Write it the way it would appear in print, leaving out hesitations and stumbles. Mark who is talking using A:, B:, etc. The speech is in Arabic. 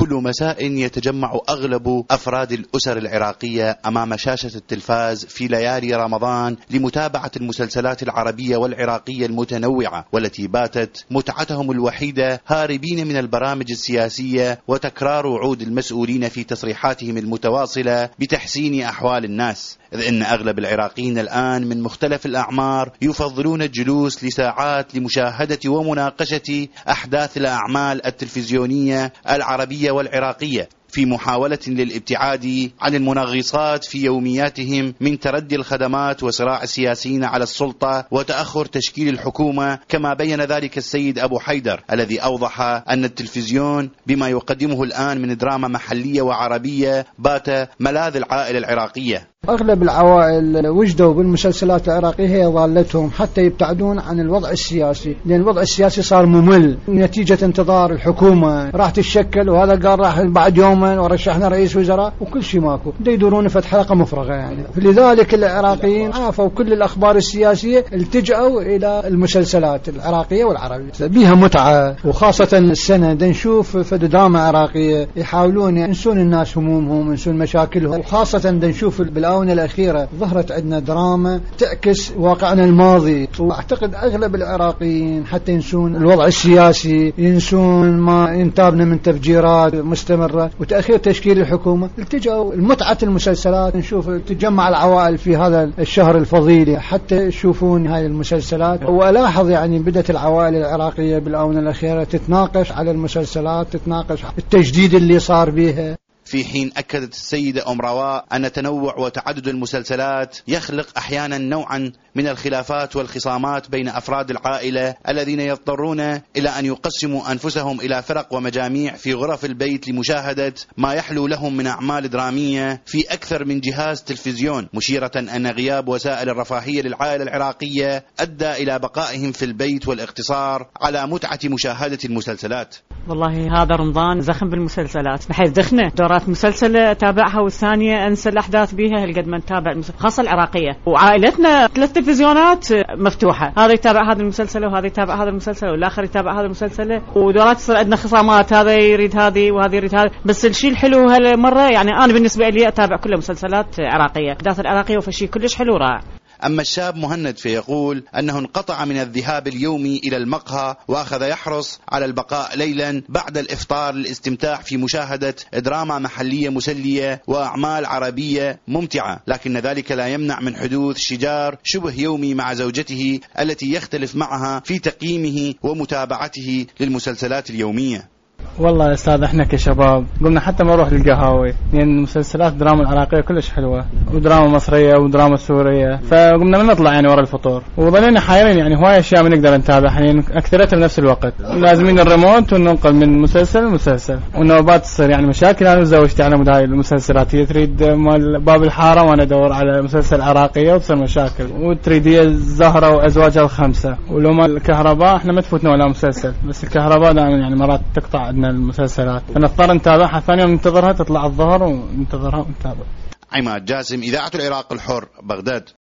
A: كل مساء يتجمع أغلب أفراد الأسر العراقية أمام شاشة التلفاز في ليالي رمضان لمتابعة المسلسلات العربية والعراقية المتنوعة، والتي باتت متعتهم الوحيدة هاربين من البرامج السياسية وتكرار وعود المسؤولين في تصريحاتهم المتواصلة بتحسين أحوال الناس، إذ أن أغلب العراقيين الآن من مختلف الأعمار يفضلون الجلوس لساعات لمشاهدة ومناقشة أحداث الأعمال التلفزيونية العربية والعراقية، في محاولة للابتعاد عن المنغصات في يومياتهم من تردي الخدمات وصراع السياسيين على السلطة وتأخر تشكيل الحكومة، كما بين ذلك السيد أبو حيدر الذي أوضح أن التلفزيون بما يقدمه الآن من دراما محلية وعربية بات ملاذ العائلة العراقية.
B: أغلب العوائل وجدوا بالمسلسلات العراقية هي ضالتهم حتى يبتعدون عن الوضع السياسي، لأن الوضع السياسي صار ممل نتيجة انتظار الحكومة راح تتشكل، وهذا قال راح بعد يومين ورشحنا رئيس وزراء وكل شيء ماكو، يدورون فتح حلقة مفرغة يعني. لذلك العراقيين عافوا كل الأخبار السياسية، التجأوا إلى المسلسلات العراقية والعربية، بيها متعة. وخاصة السنة نشوف في دراما عراقية يحاولون ينسون الناس همومهم، ينسون مشاكلهم، وخاصة نشوف بالآونة الأخيرة ظهرت عندنا دراما تعكس واقعنا الماضي. وأعتقد أغلب العراقيين حتى ينسون الوضع السياسي، ينسون ما ينتابنا من تفجيرات مستمرة وتأخير تشكيل الحكومة، التجأوا المتعة المسلسلات. نشوف تجمع العوائل في هذا الشهر الفضيل حتى يشوفون هاي المسلسلات. وألاحظ يعني بدأت العوائل العراقية بالآونة الأخيرة تتناقش على المسلسلات، تتناقش التجديد اللي صار بيها.
A: في حين أكدت السيدة أم رواء أن تنوع وتعدد المسلسلات يخلق أحيانا نوعا من الخلافات والخصامات بين أفراد العائلة الذين يضطرون إلى أن يقسموا أنفسهم إلى فرق ومجاميع في غرف البيت لمشاهدة ما يحلو لهم من أعمال درامية في أكثر من جهاز تلفزيون، مشيرة أن غياب وسائل الرفاهية للعائلة العراقية أدى إلى بقائهم في البيت والاقتصار على متعة مشاهدة المسلسلات.
C: والله هذا رمضان زخم بالمسلسلات، بحيث دخنة دورات مسلسلة أتابعها والثانية أنسى الأحداث بيها هالقد ما نتابع خاصة العراقية. وعائلتنا 3 تلفزيونات مفتوحة، هذا يتابع هذا المسلسل وهذا يتابع هذا المسلسل والآخر يتابع هذا المسلسل، ودورات يصير عندنا خصامات، هذا يريد هذه وهذا يريد هذا. بس الشيء الحلو هالمرة يعني أنا بالنسبة لي أتابع كل مسلسلات عراقية، الأحداث العراقية وفي كلش حلو رائع.
A: أما الشاب مهند فيقول أنه انقطع من الذهاب اليومي إلى المقهى وأخذ يحرص على البقاء ليلا بعد الإفطار للاستمتاع في مشاهدة دراما محلية مسلية وأعمال عربية ممتعة، لكن ذلك لا يمنع من حدوث شجار شبه يومي مع زوجته التي يختلف معها في تقييمه ومتابعته للمسلسلات اليومية.
D: والله يا أستاذ احنا كشباب قلنا حتى ما نروح للقهاوي، لأن مسلسلات الدراما العراقية كلش حلوة، ودراما مصرية ودراما سورية، فقمنا ما نطلع يعني ورا الفطور، وظلينا حايرين يعني هواية أشياء ما نقدر نتابعها يعني أكثرتها بنفس الوقت، لازمين الريموت وننقل من مسلسل لمسلسل، والنوبات تصير يعني مشاكل. أنا وزوجتي على مود هاي المسلسلات، هي تريد مال باب الحارة وأنا أدور على مسلسل عراقية وتصير مشاكل، وتريد هي الزهرة وأزواجها ال5، ولو ما الكهرباء احنا ما تفوتنا ولا مسلسل، بس الكهرباء دائما يعني مرات تقطع عندنا المسلسلات، فنضطر نتابعها ثاني يوم ننتظرها تطلع الظهر وننتظرها ونتابع.
A: عماد جاسم، إذاعة العراق الحر، بغداد.